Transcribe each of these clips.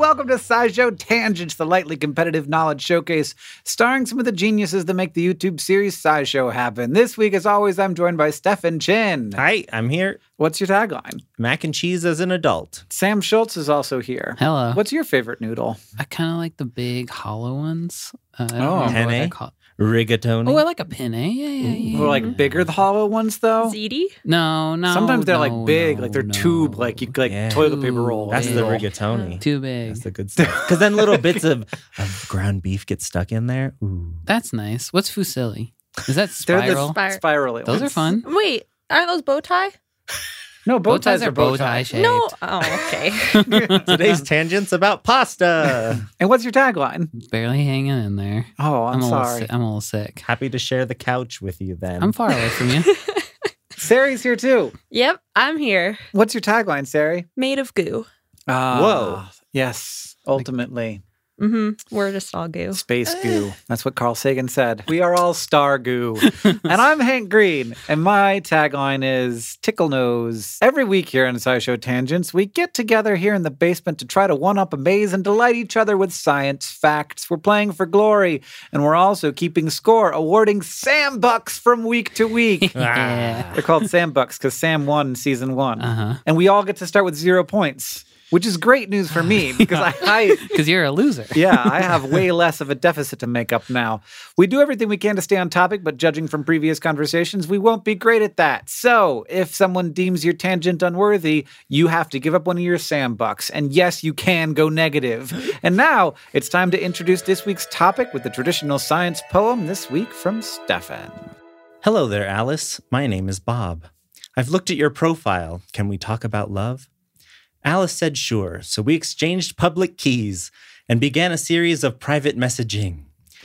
welcome to SciShow Tangents, the lightly competitive knowledge showcase, starring some of the geniuses that make the YouTube series SciShow happen. This week, as always, I'm joined by Stefan Chin. Hi, I'm here. What's your tagline? Mac and cheese as an adult. Sam Schultz is also here. Hello. What's your favorite noodle? I kind of like the big hollow ones. I don't Oh. remember what I Penne? call- Rigatoni. Oh, I like a penne. Yeah. Or like bigger, the hollow ones, though? Ziti? No. Sometimes they're like big, like they're tube, like you like Yeah. toilet paper roll. That's the noodle. rigatoni. Too big. That's the good stuff. Because then little bits of ground beef get stuck in there. Ooh. That's nice. What's fusilli? Is that They're spiral? the spirally Those are ones. fun. Wait, aren't those bow tie? No, bow ties are bow tie. shaped. No. Oh, okay. Today's tangent's about pasta. And what's your tagline? Barely hanging in there. Oh, I'm I'm sorry. a little sick. Happy to share the couch with you then. I'm far away from you. Sari's here too. Yep, I'm here. What's your tagline, Sari? Made of goo. Whoa. Yes, ultimately. We're just all goo. Space goo. That's what Carl Sagan said. We are all star goo. And I'm Hank Green, and my tagline is Tickle Nose. Every week here on SciShow Tangents, we get together here in the basement to try to one-up, amaze, and delight each other with science facts. We're playing for glory, and we're also keeping score, awarding Sam Bucks from week to week. Yeah. They're called Sam Bucks because Sam won season 1. Uh-huh. And we all get to start with 0 points, which is great news for me because I Because you're a loser. yeah, I have way less of a deficit to make up now. We do everything we can to stay on topic, but judging from previous conversations, we won't be great at that. So, if someone deems your tangent unworthy, you have to give up one of your Sam Bucks. And yes, you can go negative. And now, it's time to introduce this week's topic with the traditional science poem, this week from Stefan. Hello there, Alice. My name is Bob. I've looked at your profile. Can we talk about love? Alice said sure, so we exchanged public keys and began a series of private messaging.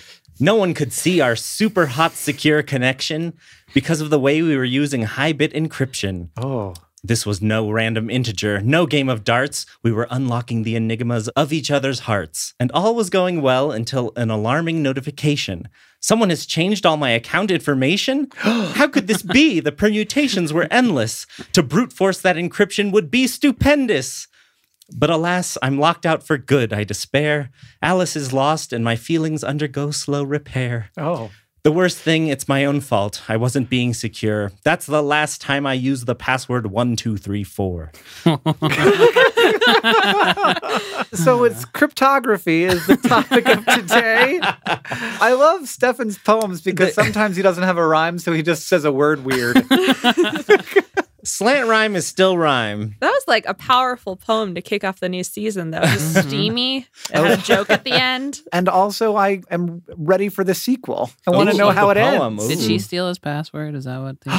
No one could see our super hot secure connection because of the way we were using high-bit encryption. Oh. This was no random integer, no game of darts. We were unlocking the enigmas of each other's hearts. And all was going well until an alarming notification. Someone has changed all my account information? How could this be? The permutations were endless. To brute force that encryption would be stupendous. But alas, I'm locked out for good, I despair. Alice is lost and my feelings undergo slow repair. Oh. The worst thing, it's my own fault. I wasn't being secure. That's the last time I used the password 1234. So it's cryptography is the topic of today. I love Stefan's poems because sometimes he doesn't have a rhyme, so he just says a word weird. Slant rhyme is still rhyme. That was like a powerful poem to kick off the new season, though. It was steamy. It had a joke at the end. And also, I am ready for the sequel. I want to Ooh, know like how the it poem. ends. Did Ooh. she steal his password? Is that what the...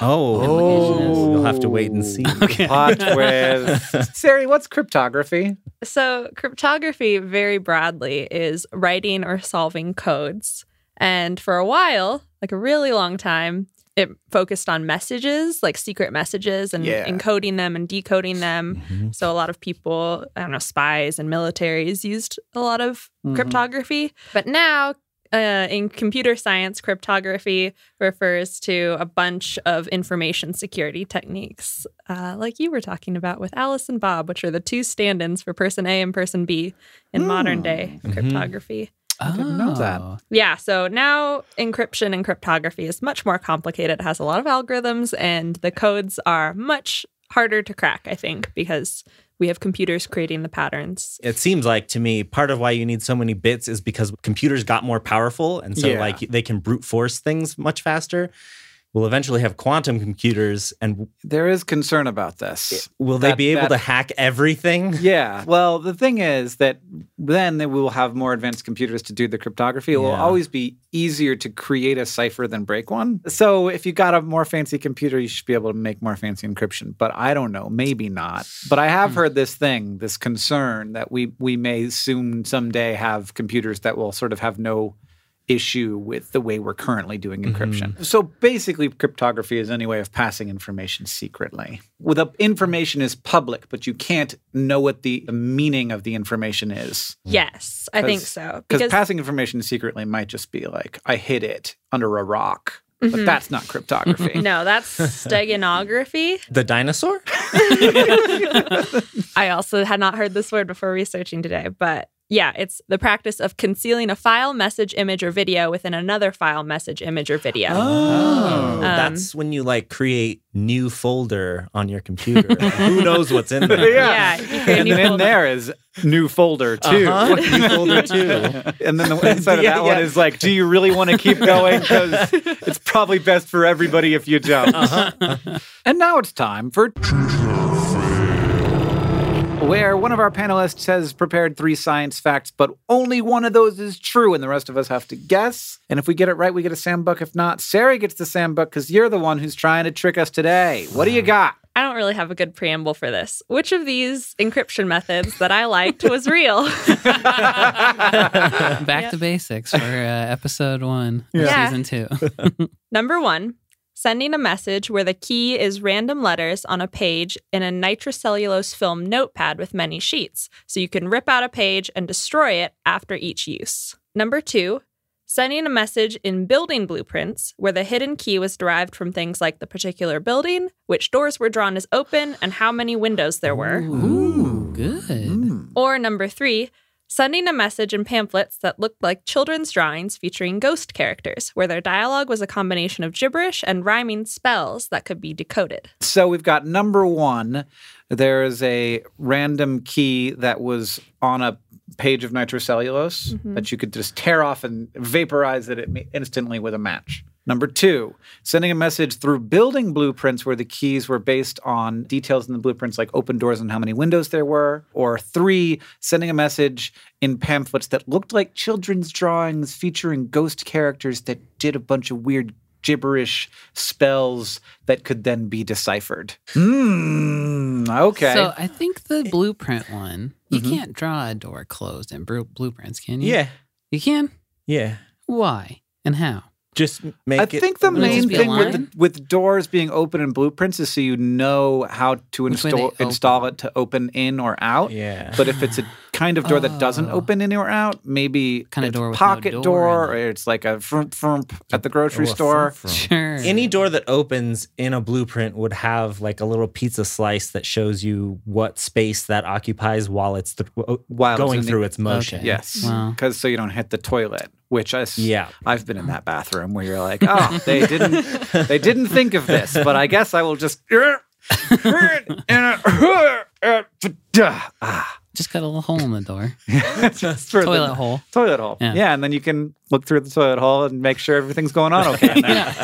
Oh, you'll have to wait and see. Plot twist. Sari, what's cryptography? So, cryptography, very broadly, is writing or solving codes. And for a while, like a really long time, it focused on messages, like secret messages, and encoding them and decoding them. So a lot of people, I don't know, spies and militaries used a lot of cryptography. But now, in computer science, cryptography refers to a bunch of information security techniques, like you were talking about with Alice and Bob, which are the two stand-ins for person A and person B in modern day cryptography. I didn't know that. Yeah, so now encryption and cryptography is much more complicated. It has a lot of algorithms, and the codes are much harder to crack, I think, because we have computers creating the patterns. It seems like to me, part of why you need so many bits is because computers got more powerful. And so like they can brute force things much faster. We'll eventually have quantum computers, and There is concern about this. will they be able to hack everything? Yeah. Well, the thing is that then we will have more advanced computers to do the cryptography. It will always be easier to create a cipher than break one. So if you got a more fancy computer, you should be able to make more fancy encryption. But I don't know. Maybe not. But I have heard this thing, this concern that we may soon someday have computers that will sort of have no issue with the way we're currently doing encryption. So basically, cryptography is any way of passing information secretly. The information is public, but you can't know what the meaning of the information is. Yes, I think so. Because passing information secretly might just be like, I hid it under a rock. but that's not cryptography. No, that's steganography. The dinosaur? I also had not heard this word before researching today, but yeah, it's the practice of concealing a file, message, image, or video within another file, message, image, or video. Oh, that's when you like create new folder on your computer. Who knows what's in there? Yeah, you create a And new then in folder. there is new folder too. New folder too. And then the inside of that one is like, do you really want to keep going? Because it's probably best for everybody if you jump. And now it's time for where one of our panelists has prepared 3 science facts, but only one of those is true, and the rest of us have to guess. And if we get it right, we get a Sambuck. If not, Sari gets the Sambuck because you're the one who's trying to trick us today. What do you got? I don't really have a good preamble for this. Which of these encryption methods that I liked was real? Back to basics for episode 1 of Yeah. season 2. Number 1, sending a message where the key is random letters on a page in a nitrocellulose film notepad with many sheets, so you can rip out a page and destroy it after each use. Number 2, sending a message in building blueprints where the hidden key was derived from things like the particular building, which doors were drawn as open, and how many windows there were. Ooh, good. Or number 3, sending a message in pamphlets that looked like children's drawings featuring ghost characters, where their dialogue was a combination of gibberish and rhyming spells that could be decoded. So we've got number 1. There is a random key that was on a page of nitrocellulose that you could just tear off and vaporize it instantly with a match. Number 2, sending a message through building blueprints where the keys were based on details in the blueprints like open doors and how many windows there were. Or 3, sending a message in pamphlets that looked like children's drawings featuring ghost characters that did a bunch of weird gibberish spells that could then be deciphered. Okay. So I think the blueprint one, you can't draw a door closed in blueprints, can you? Yeah. You can? Yeah. Why? And how? Just make I it. think the Will it main just be a thing line? with doors being open in blueprints is so you know how to Which way they install open. it to open in or out. Yeah. But if it's a kind of door that doesn't Oh. open in or out, maybe Kind of it's door with pocket no door door, in or it. it's like a frump at the grocery Oh, a store. frump. Sure. Any door that opens in a blueprint would have like a little pizza slice that shows you what space that occupies while it's While it's going in the- through its motion. Okay. Yes, Wow. because so you don't hit the toilet. Which Yeah. I've been in that bathroom where you're like, oh, they didn't think of this, but I guess I will just. Just got a little hole in the door. Just for Toilet the hole. toilet hole. Yeah. Yeah, and then you can look through the toilet hole and make sure everything's going on okay. in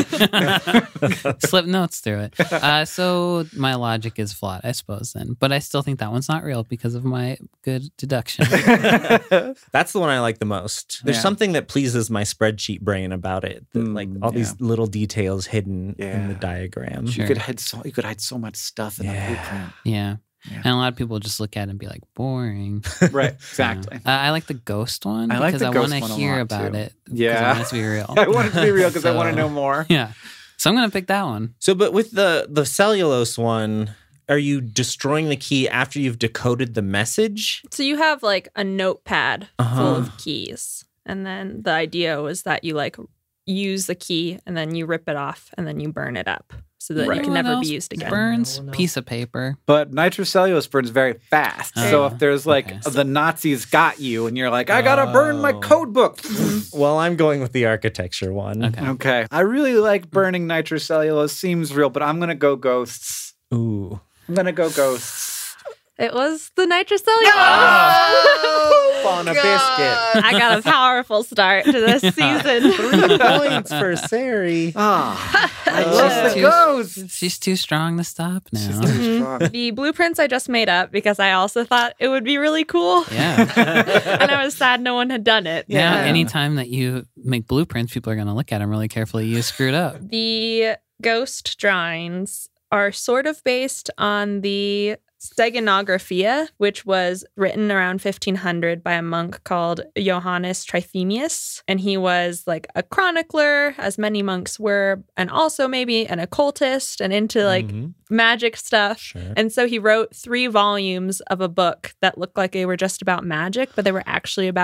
there. Slip notes through it. So my logic is flawed, I suppose, then. But I still think that one's not real because of my good deduction. That's the one I like the most. There's Yeah. something that pleases my spreadsheet brain about it. That, like all yeah. these little details hidden in Yeah. the diagram. Sure. You could hide so much stuff in the blueprint. Yeah. Yeah. And a lot of people just look at it and be like, boring. Right, exactly. I like the ghost one I like because the I ghost want one to a hear lot, about too. it. 'cause Yeah. I want it to be real. I want it to be real because I want to So- know more. Yeah. So I'm going to pick that one. So, but with the cellulose one, are you destroying the key after you've decoded the message? So you have like a notepad full Uh-huh. of keys. And then the idea was that you like use the key and then you rip it off and then you burn it up so that Right. it can What never else be used again. Burns piece of paper. But nitrocellulose burns very fast. So Oh, if there's like okay. the Nazis got you and you're like, I gotta burn my Oh. code book. Well, I'm going with the architecture one. Okay. Okay. I really like burning nitrocellulose. Seems real, but I'm gonna go ghosts. Ooh. I'm gonna go ghosts. It was the nitrocellulose. On a biscuit. I got a powerful start to this season. 3 points for Sari. Ah, I She's love the too- ghosts. She's too strong to stop now. Strong. The blueprints I just made up because I also thought it would be really cool. Yeah. And I was sad no one had done it. Yeah. Yeah. Anytime that you make blueprints, people are going to look at them really carefully. You screwed up. The ghost drawings are sort of based on the Steganographia, which was written around 1500 by a monk called Johannes Trithemius. And he was like a chronicler, as many monks were, and also maybe an occultist and into like Mhm. magic stuff. Sure. And so he wrote 3 volumes of a book that looked like they were just about magic, but they were actually about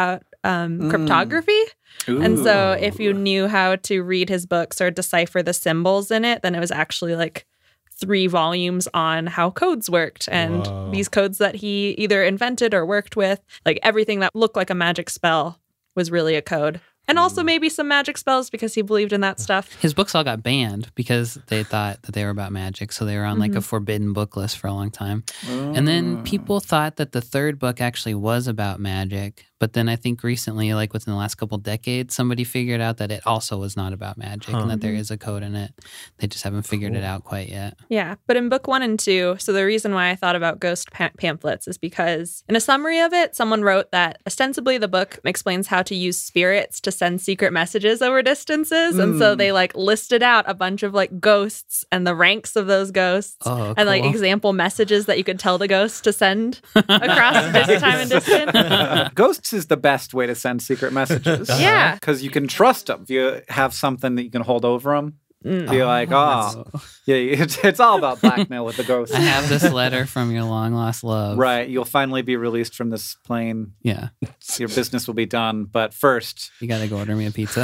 cryptography. And so if you knew how to read his books or decipher the symbols in it, then it was actually like 3 volumes on how codes worked. And these codes that he either invented or worked with, like everything that looked like a magic spell was really a code. And also maybe some magic spells because he believed in that stuff. His books all got banned because they thought that they were about magic. So they were on like a forbidden book list for a long time. And then people thought that the 3rd book actually was about magic. But then I think recently, like within the last couple decades, somebody figured out that it also was not about magic and that there is a code in it. They just haven't figured it out quite yet. Yeah. But in book 1 and 2, so the reason why I thought about ghost pamphlets is because in a summary of it, someone wrote that ostensibly the book explains how to use spirits to send secret messages over distances. And so they like listed out a bunch of like ghosts and the ranks of those ghosts and like example messages that you could tell the ghosts to send across this time and distance. Ghosts is the best way to send secret messages. Yeah. Because you can trust them. If you have something that you can hold over them, be like, yeah, it's all about blackmail with the ghosts. I have this letter from your long lost love. Right. You'll finally be released from this plane. Yeah. Your business will be done. But first, you got to go order me a pizza.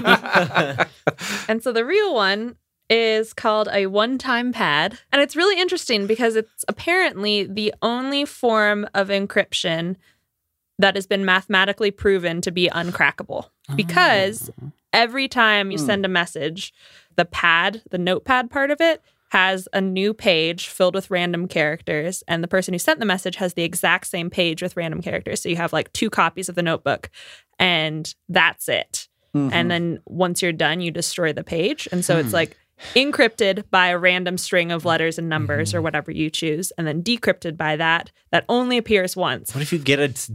And so the real one is called a one-time pad. And it's really interesting because it's apparently the only form of encryption that has been mathematically proven to be uncrackable. Because every time you send a message, the notepad part of it, has a new page filled with random characters. And the person who sent the message has the exact same page with random characters. So you have like 2 copies of the notebook and that's it. And then once you're done, you destroy the page. And so it's like encrypted by a random string of letters and numbers or whatever you choose, and then decrypted by that only appears once. What if you get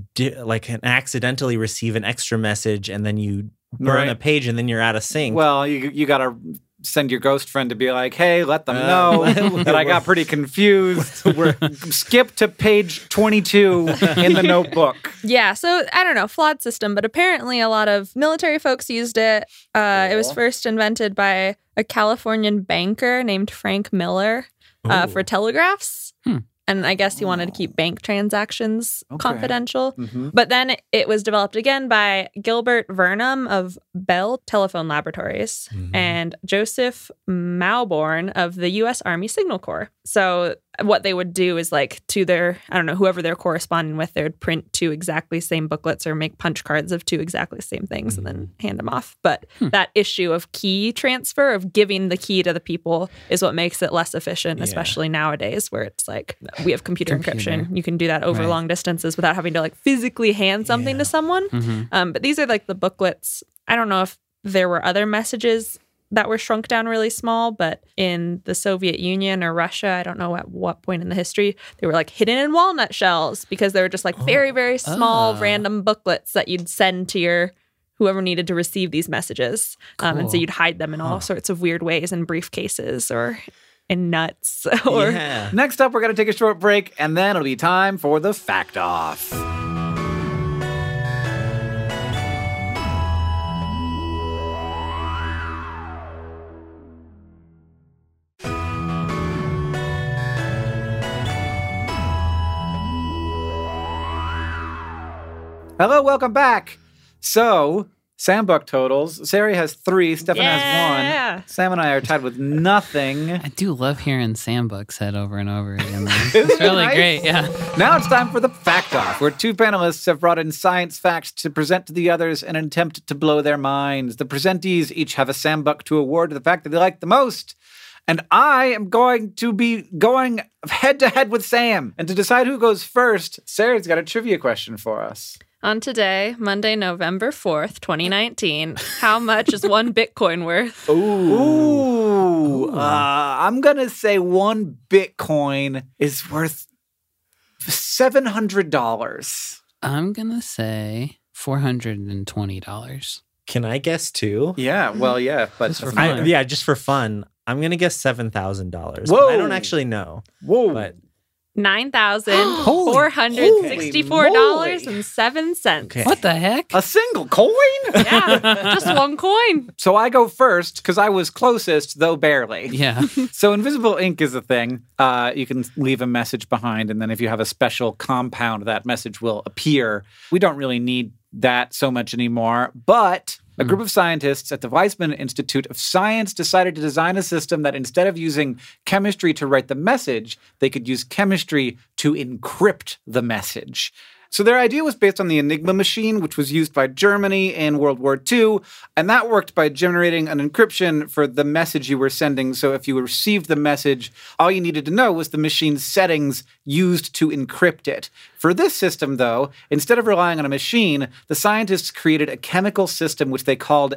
accidentally receive an extra message and then you burn a page and then you're out of sync? Well, you got to send your ghost friend to be like, hey, let them know that I got pretty confused. Skip to page 22 in the notebook. Yeah, so I don't know, flawed system, but apparently a lot of military folks used it. It was first invented by a Californian banker named Frank Miller for telegraphs. And I guess he wanted to keep bank transactions confidential. But then it was developed again by Gilbert Vernon of Bell Telephone Laboratories and Joseph Mauborgne of the U.S. Army Signal Corps. So what they would do is like to their, I don't know, whoever they're corresponding with, they would print 2 exactly same booklets or make punch cards of 2 exactly same things and then hand them off. But that issue of key transfer, of giving the key to the people, is what makes it less efficient, especially nowadays where it's like we have computer encryption. You can do that over long distances without having to like physically hand something to someone. But these are like the booklets. I don't know if there were other messages that were shrunk down really small, but in the Soviet Union or Russia, I don't know at what point in the history, they were like hidden in walnut shells because they were just like very, very small random booklets that you'd send to your whoever needed to receive these messages. And so you'd hide them in all sorts of weird ways in briefcases or in nuts. Or Next up, we're going to take a short break, and then it'll be time for the Fact Off. Hello, welcome back. So, Sam book totals. Sari has 3, Stefan has 1. Sam and I are tied with nothing. I do love hearing Sam book said over and over again. It's really great, yeah. Now it's time for the Fact Off, where 2 panelists have brought in science facts to present to the others in an attempt to blow their minds. The presentees each have a Sam book to award to the fact that they like the most. And I am going to be going head-to-head with Sam. And to decide who goes first, Sari's got a trivia question for us. On today, Monday, November 4th, 2019, how much is 1 Bitcoin worth? I'm going to say 1 Bitcoin is worth $700. I'm going to say $420. Can I guess 2? Yeah, well, yeah. But just for fun. Just for fun. I'm going to guess $7,000. Whoa. I don't actually know. Whoa. But $9,464.07. Okay. What the heck? A single coin? Yeah, just one coin. So I go first because I was closest, though barely. Yeah. So invisible ink is a thing. You can leave a message behind, and then if you have a special compound, that message will appear. We don't really need that so much anymore, but a group of scientists at the Weizmann Institute of Science decided to design a system that instead of using chemistry to write the message, they could use chemistry to encrypt the message. So their idea was based on the Enigma machine, which was used by Germany in World War II, and that worked by generating an encryption for the message you were sending. So if you received the message, all you needed to know was the machine's settings used to encrypt it. For this system, though, instead of relying on a machine, the scientists created a chemical system which they called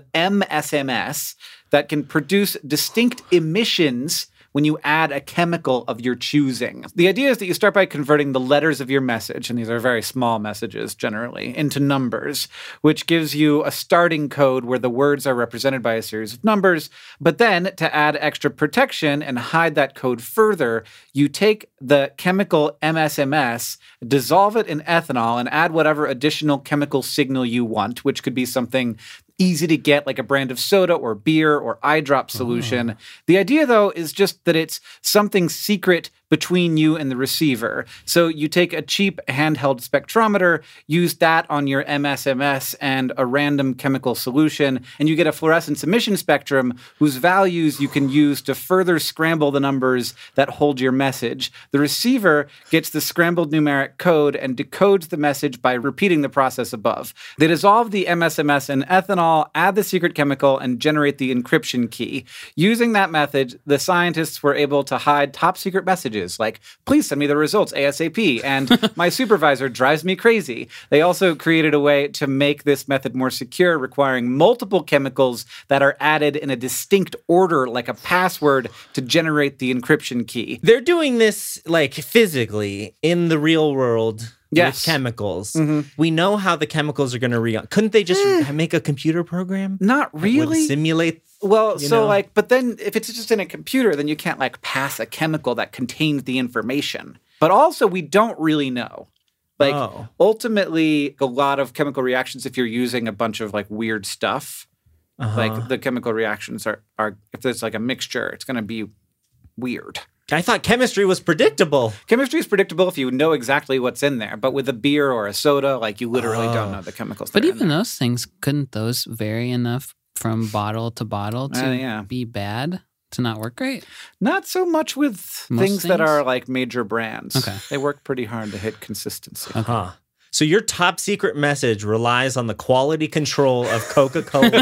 MSMS that can produce distinct emissions when you add a chemical of your choosing. The idea is that you start by converting the letters of your message, and these are very small messages generally, into numbers, which gives you a starting code where the words are represented by a series of numbers. But then, to add extra protection and hide that code further, you take the chemical MSMS, dissolve it in ethanol, and add whatever additional chemical signal you want, which could be something easy to get, like a brand of soda or beer or eye drop solution. The idea, though, is just that it's something secret between you and the receiver. So you take a cheap handheld spectrometer, use that on your MSMS and a random chemical solution, and you get a fluorescence emission spectrum whose values you can use to further scramble the numbers that hold your message. The receiver gets the scrambled numeric code and decodes the message by repeating the process above. They dissolve the MSMS in ethanol, add the secret chemical, and generate the encryption key. Using that method, the scientists were able to hide top secret messages like, please send me the results ASAP, and my supervisor drives me crazy. They also created a way to make this method more secure, requiring multiple chemicals that are added in a distinct order, like a password, to generate the encryption key. They're doing this like physically in the real world. Yes. With chemicals. We know how the chemicals are going to react. Couldn't they just make a computer program? Not That really. would simulate. Well, you so know? like, but then if it's just in a computer, then you can't like pass a chemical that contains the information. But also, we don't really know. Like, ultimately, a lot of chemical reactions, if you're using a bunch of like weird stuff, like the chemical reactions are if there's like a mixture, it's going to be weird. I thought chemistry was predictable. Chemistry is predictable if you know exactly what's in there, but with a beer or a soda, like you literally don't know the chemicals. But that are in even there. those things, couldn't those vary enough from bottle to bottle to be bad, to not work great? Not so much with Most things that things? are like major brands. Okay. They work pretty hard to hit consistency. Huh. So your top secret message relies on the quality control of Coca-Cola's.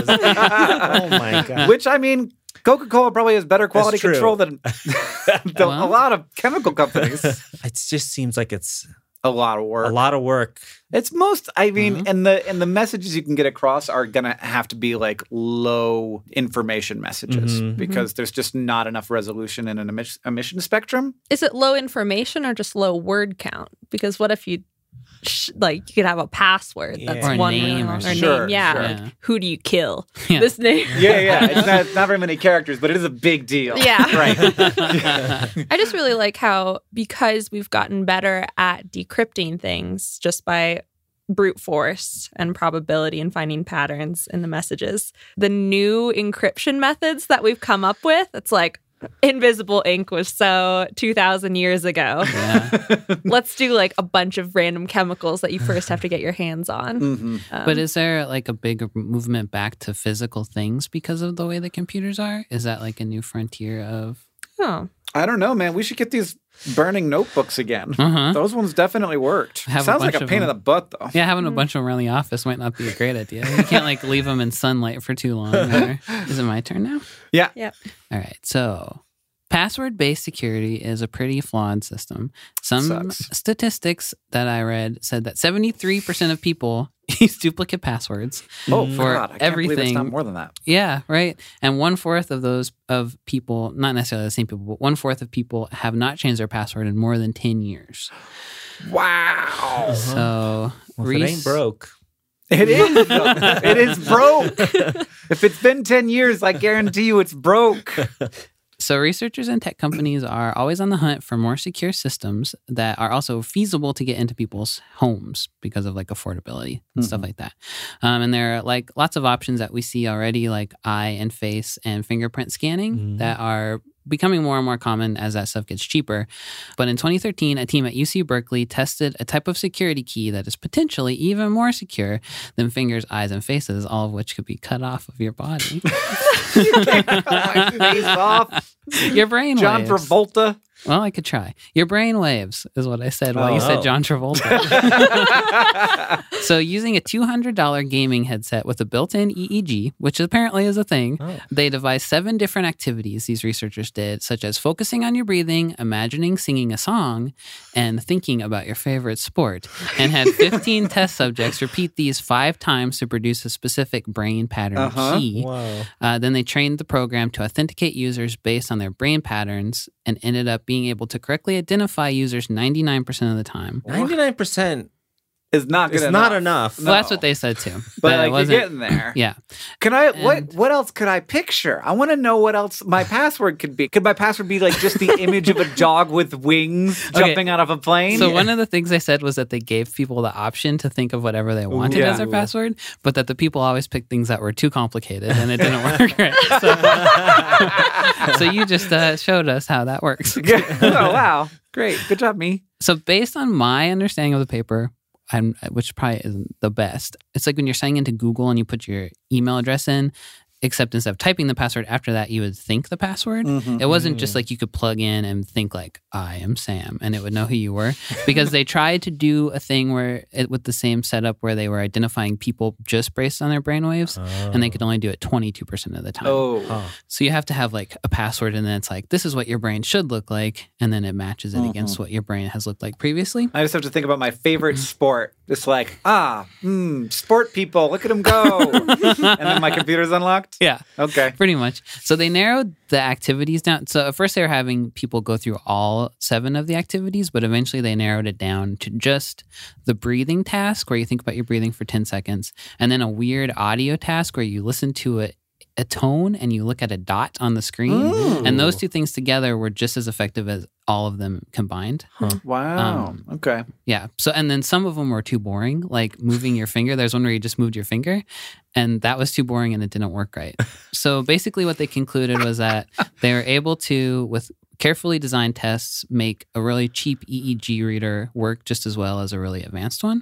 Oh my God. Which, I mean, Coca-Cola probably has better quality true. control than a lot of chemical companies. It just seems like it's A lot of work. a lot of work. It's most, I mean, and the messages you can get across are going to have to be like low information messages because there's just not enough resolution in an emission spectrum. Is it low information or just low word count? Because what if you like you could have a password that's Yeah. Or a one name or or something. Sure, name, yeah. sure. Yeah. Who do you kill? Yeah. This name. Yeah. It's not very many characters, but it is a big deal. Yeah. Right. I just really like how, because we've gotten better at decrypting things just by brute force and probability and finding patterns in the messages, the new encryption methods that we've come up with, it's like invisible ink was so 2,000 years ago. Yeah. Let's do like a bunch of random chemicals that you first have to get your hands on. But is there like a big movement back to physical things because of the way the computers are? Is that like a new frontier of... Oh, I don't know, man. We should get these burning notebooks again. Those ones definitely worked. Have a Sounds like bunch a of pain in them. the butt, though. Yeah, having a bunch of them around the office might not be a great idea. You can't like leave them in sunlight for too long. Is it my turn now? Yeah. yeah. All right. So password-based security is a pretty flawed system. Some Sucks. statistics that I read said that 73% of people use duplicate passwords. Oh, For God. I can't believe it's everything. not more than that. Yeah, right. And 1/4 of those of people, not necessarily the same people, but 1/4 of people have not changed their password in more than 10 years. Wow. So Well, if it ain't broke. It is. Though. It is broke. If it's been 10 years, I guarantee you it's broke. So researchers and tech companies are always on the hunt for more secure systems that are also feasible to get into people's homes because of like affordability and stuff like that. And there are like lots of options that we see already, like eye and face and fingerprint scanning that are becoming more and more common as that stuff gets cheaper. But in 2013, a team at UC Berkeley tested a type of security key that is potentially even more secure than fingers, eyes, and faces, all of which could be cut off of your body. You can't cut my face off. Your brain John waves. Travolta. Well, I could try. Your brain waves is what I said while you said John Travolta. So using a $200 gaming headset with a built-in EEG, which apparently is a thing, they devised 7 different activities these researchers did, such as focusing on your breathing, imagining singing a song, and thinking about your favorite sport, and had 15 test subjects repeat these 5 times to produce a specific brain pattern key. Wow. Then they trained the program to authenticate users based on their brain patterns and ended up being able to correctly identify users 99% of the time. 99% Is not good is enough. not enough. Well, that's what they said too. But That it like, you're wasn't- getting there. Yeah. Can I? And- What else could I picture? I want to know what else my password could be. Could my password be like just the image of a dog with wings jumping out of a plane? So one of the things they said was that they gave people the option to think of whatever they wanted as their password, but that the people always picked things that were too complicated and it didn't work right. So you just showed us how that works. Oh wow, great, good job, me. So based on my understanding of the paper, which probably isn't the best, it's like when you're signing into Google and you put your email address in, except instead of typing the password after that, you would think the password. It wasn't just like you could plug in and think like, I am Sam, and it would know who you were. Because they tried to do a thing where with the same setup where they were identifying people just based on their brainwaves, and they could only do it 22% of the time. So you have to have like a password, and then it's like, this is what your brain should look like, and then it matches it against what your brain has looked like previously. I just have to think about my favorite sport. Just like, sport people, look at them go. And then my computer's unlocked? Yeah. Okay. Pretty much. So they narrowed the activities down. So at first they were having people go through all 7 of the activities, but eventually they narrowed it down to just the breathing task where you think about your breathing for 10 seconds, and then a weird audio task where you listen to a tone and you look at a dot on the screen. And those 2 things together were just as effective as all of them combined. Wow. Okay. Yeah. So, and then some of them were too boring, like moving your finger. There's one where you just moved your finger, and that was too boring and it didn't work right. So basically what they concluded was that they were able to, with carefully designed tests, make a really cheap EEG reader work just as well as a really advanced one.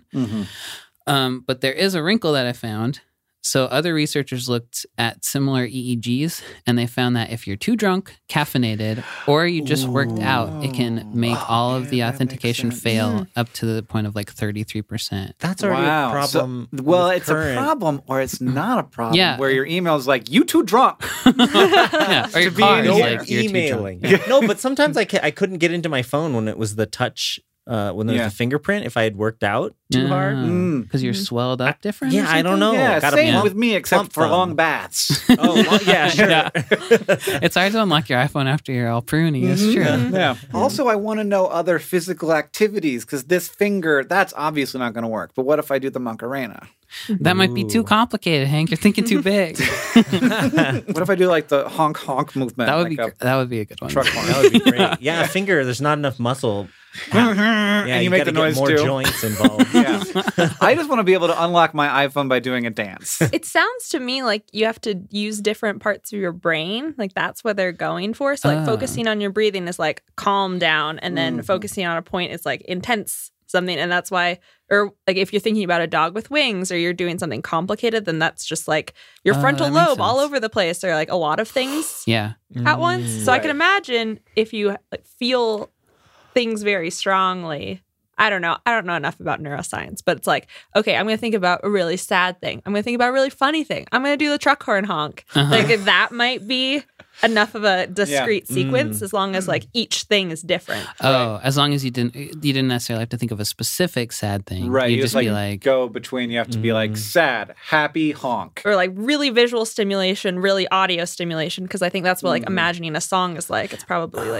But there is a wrinkle that I found. So other researchers looked at similar EEGs, and they found that if you're too drunk, caffeinated, or you just worked out, it can make all of the authentication fail up to the point of like 33%. That's already a problem. So, well, with it's current... a problem or it's not a problem. Yeah. Where your email's like, you too drunk. Yeah. Or your be car in is here. like, you're too emailing. drunk. No, but sometimes I couldn't get into my phone when it was the touch, when there was the fingerprint, if I had worked out too hard. Because you're swelled up different? Yeah, I don't know. Yeah, Got a same plump- with me except plump for thumb. long baths. Oh, well, yeah, sure. Yeah. It's hard to unlock your iPhone after you're all pruny. It's true. Yeah. Also, I want to know other physical activities because this finger, that's obviously not going to work. But what if I do the Macarena? That might be too complicated, Hank. You're thinking too big. What if I do like the honk honk movement? That would like that would be a good one. truck horn. That would be great. Yeah, a finger, there's not enough muscle. Yeah, and you make gotta the noise get more too. joints involved. Yeah. I just want to be able to unlock my iPhone by doing a dance. It sounds to me like you have to use different parts of your brain. Like that's what they're going for. So like focusing on your breathing is like calm down, and then focusing on a point is like intense something. And that's why, or like if you're thinking about a dog with wings or you're doing something complicated, then that's just like your frontal that makes lobe all sense. over the place, or like a lot of things Yeah. at once. So I can Right. imagine if you like, feel things very strongly. I don't know enough about neuroscience, but it's like, okay, I'm going to think about a really sad thing. I'm going to think about a really funny thing. I'm going to do the truck horn honk. Like that might be enough of a discrete sequence as long as like each thing is different. Oh, as long as you didn't necessarily have to think of a specific sad thing. Right. You'd You just be like, go between, you have to be like sad, happy, honk. Or like really visual stimulation, really audio stimulation, because I think that's what like imagining a song is like. It's probably like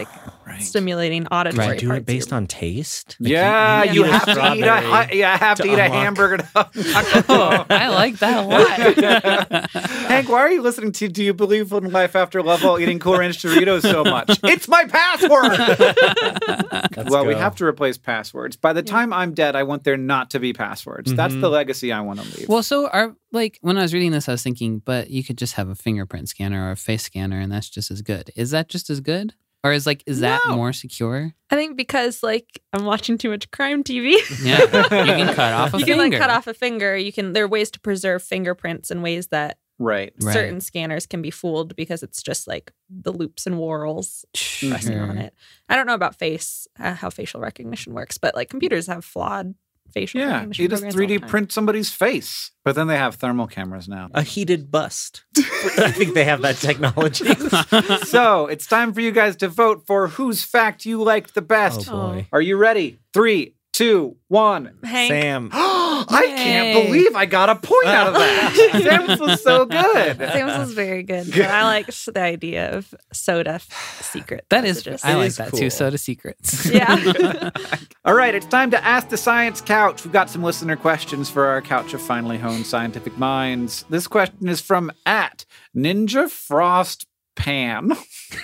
stimulating auditory Right. Do parts. it based on taste? Yeah, you you eat a have to eat strawberry a unlock. hamburger. I like that a lot. Hank, why are you listening to Do You Believe in Life After Love while eating Cool Ranch Doritos so much? It's my password! We have to replace passwords. By the time I'm dead, I want there not to be passwords. That's the legacy I want to leave. Well, so when I was reading this, I was thinking, but you could just have a fingerprint scanner or a face scanner, and that's just as good. Is that just as good? Or is that more secure? I think because I'm watching too much crime TV. Yeah, you can cut off a you finger. can cut off a finger. There are ways to preserve fingerprints in ways that certain scanners can be fooled because it's just the loops and whorls resting on it. I don't know about how facial recognition works, but computers have flawed facial recognition. You just 3D print somebody's face. But then they have thermal cameras now. A heated bust. I think they have that technology. So it's time for you guys to vote for whose fact you liked the best. Oh, boy. Are you ready? 3, 2, 1. Hank. Sam. I can't believe I got a point out of that. Sam's was so good. Sam's was very good. But I liked the idea of soda secret. That is, messages. I like is that cool. too. Soda secrets. Yeah. All right, it's time to ask the science couch. We've got some listener questions for our couch of finely honed scientific minds. This question is from @NinjaFrostPan.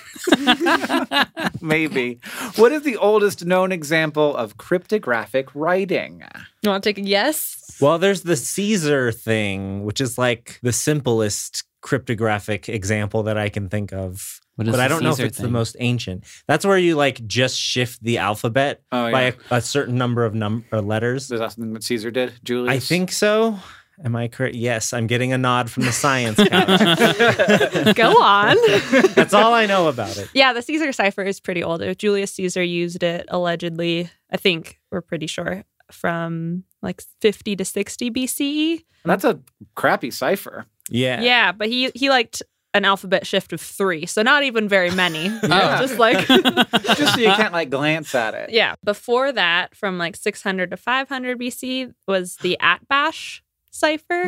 Maybe. What is the oldest known example of cryptographic writing? You want to take a guess? Well, there's the Caesar thing, which is the simplest cryptographic example that I can think of. What is But I the don't know if Caesar it's the thing? most ancient. That's where you just shift the alphabet by a certain number of letters. Is that something that Caesar did, Julius? I think so. Am I correct? Yes, I'm getting a nod from the science couch. Go on. That's all I know about it. Yeah, the Caesar cipher is pretty old. Julius Caesar used it allegedly, I think we're pretty sure, from 50 to 60 BCE. That's a crappy cipher. Yeah. Yeah, but he liked an alphabet shift of 3, so not even very many. Yeah. Just Just so you can't glance at it. yeah. Before that, from 600 to 500 BC, was the Atbash cipher.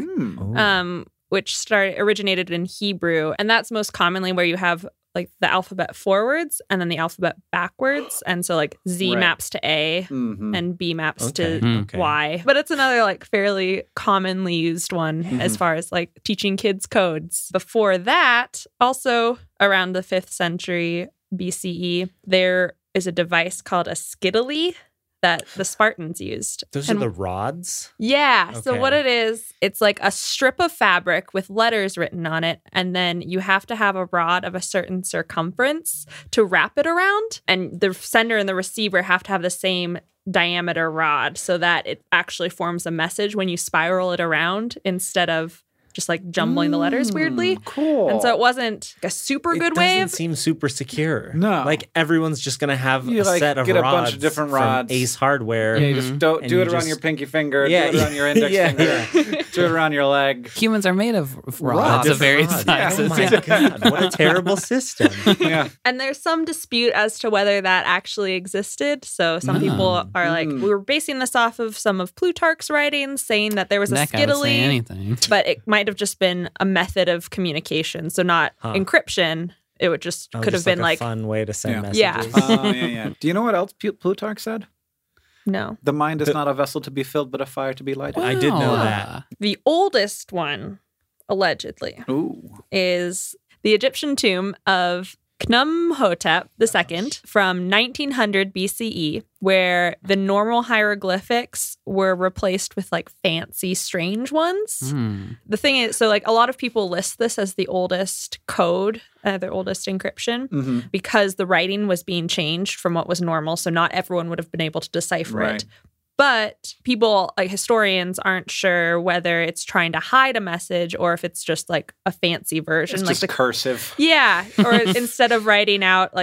Oh. Which originated in Hebrew, and that's most commonly where you have the alphabet forwards and then the alphabet backwards, and so Z maps to A and B maps to Y. But it's another fairly commonly used one as far as teaching kids codes. Before that, also around the 5th century BCE, there is a device called a skittily that the Spartans used. Those are the rods? Yeah. So Okay. what it is, it's a strip of fabric with letters written on it. And then you have to have a rod of a certain circumference to wrap it around. And the sender and the receiver have to have the same diameter rod so that it actually forms a message when you spiral it around instead of just jumbling the letters weirdly. Cool. And so it wasn't a super good way It of... doesn't seem super secure. No. Everyone's just going to have You, a set of get a rods bunch of different from rods. Ace Hardware. Yeah, you just do And it you around just- your pinky finger, Yeah, do it around your index yeah, finger, do it around your leg. Humans are made of rods of various Rods. sizes. Oh my God, what a terrible system. Yeah. And there's some dispute as to whether that actually existed. So some people are we were basing this off of some of Plutarch's writings, saying that there was a That guy would say skittily, anything. but it might have just been a method of communication. So not encryption. It would just could have been a fun way to send messages. Yeah. Oh, yeah. Do you know what else Plutarch said? no. The mind is not a vessel to be filled, but a fire to be lighted. I did know Wow. that. The oldest one, allegedly, Ooh. is the Egyptian tomb of Khnumhotep II from 1900 BCE, where the normal hieroglyphics were replaced with fancy, strange ones. The thing is, so a lot of people list this as the oldest code, the oldest encryption, because the writing was being changed from what was normal. So not everyone would have been able to decipher Right. it. But people, historians, aren't sure whether it's trying to hide a message or if it's just a fancy version. It's just cursive. Yeah. Or instead of writing out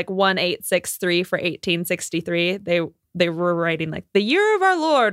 1863 for 1863, they were writing the year of our Lord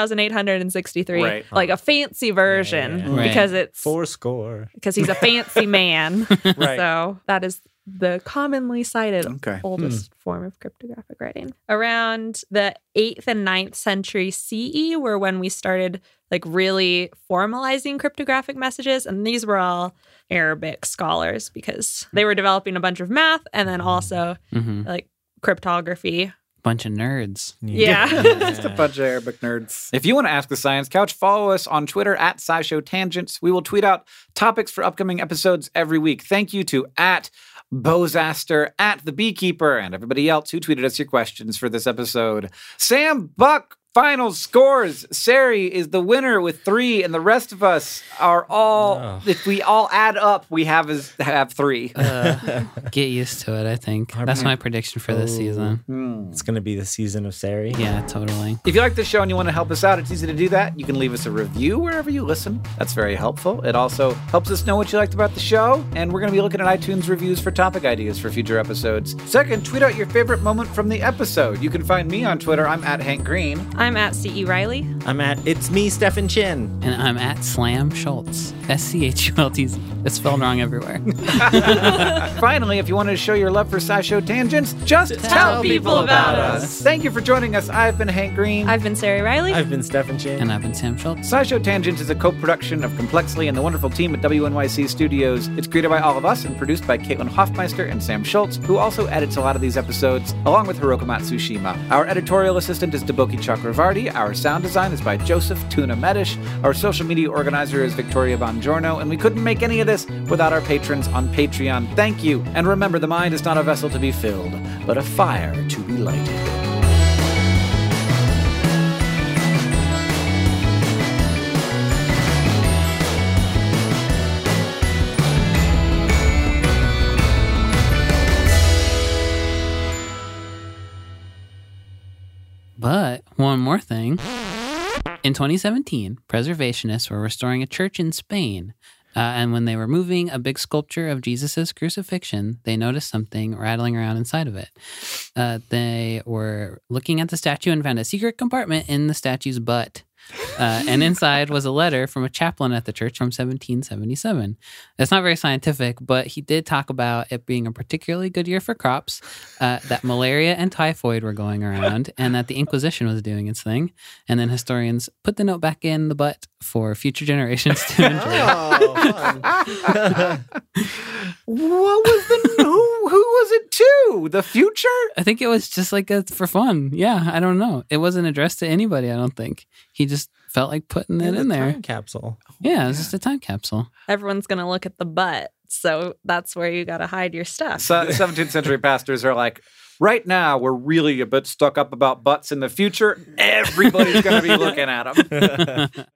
1863, Right. a fancy version Yeah. Right. because it's Fourscore. because he's a fancy man. Right. So that is the commonly cited Okay. oldest form of cryptographic writing. Around the 8th and 9th century CE were when we started really formalizing cryptographic messages. And these were all Arabic scholars because they were developing a bunch of math and then also cryptography. Bunch of nerds. Yeah. Just a bunch of Arabic nerds. If you want to ask the Science Couch, follow us on Twitter at SciShow Tangents. We will tweet out topics for upcoming episodes every week. Thank you to at Bozaster, at The Beekeeper, and everybody else who tweeted us your questions for this episode. Sam Buck, final scores. Sari is the winner with 3, and the rest of us are all, if we all add up, we have 3. Get used to it, I think. That's my prediction for this season. It's going to be the season of Sari. Yeah, totally. If you like this show and you want to help us out, it's easy to do that. You can leave us a review wherever you listen. That's very helpful. It also helps us know what you liked about the show, and we're going to be looking at iTunes reviews for topic ideas for future episodes. Second, tweet out your favorite moment from the episode. You can find me on Twitter. I'm at Hank Green. I'm at C.E. Riley. I'm at It's Me, Stefan Chin. And I'm at Slam Schultz. SCHULTZ. It's spelled wrong everywhere. Finally, if you wanted to show your love for SciShow Tangents, just tell people about us. Thank you for joining us. I've been Hank Green. I've been Sari Riley. I've been Stefan Chin. And I've been Sam Schultz. SciShow Tangents is a co-production of Complexly and the wonderful team at WNYC Studios. It's created by all of us and produced by Caitlin Hoffmeister and Sam Schultz, who also edits a lot of these episodes, along with Hiroko Matsushima. Our editorial assistant is Deboki Chakravarti. Our sound design is by Joseph Tuna Medish. Our social media organizer is Victoria Bongiorno, and we couldn't make any of this without our patrons on Patreon. Thank you. And remember, the mind is not a vessel to be filled, but a fire to be lighted. But one more thing. In 2017, preservationists were restoring a church in Spain. And when they were moving a big sculpture of Jesus' crucifixion, they noticed something rattling around inside of it. They were looking at the statue and found a secret compartment in the statue's butt. And inside was a letter from a chaplain at the church from 1777. It's not very scientific, but he did talk about it being a particularly good year for crops, that malaria and typhoid were going around, and that the Inquisition was doing its thing. And then historians put the note back in the butt for future generations to enjoy. What was who was it to? The future? I think it was just like for fun. Yeah, I don't know. It wasn't addressed to anybody, I don't think. He just felt like putting it in there. Time capsule. Yeah, it was just a time capsule. Everyone's going to look at the butt. So that's where you got to hide your stuff. So 17th century pastors are like, right now, we're really a bit stuck up about butts. In the future, everybody's going to be looking at them.